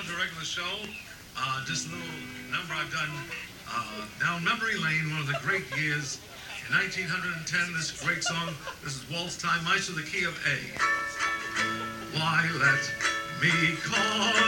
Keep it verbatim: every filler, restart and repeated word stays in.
to a regular show. Uh, just a little number I've done uh, down memory lane, one of the great years. In nineteen ten, this great song, this is Waltz Time, Maestro, the key of A. Why, let me call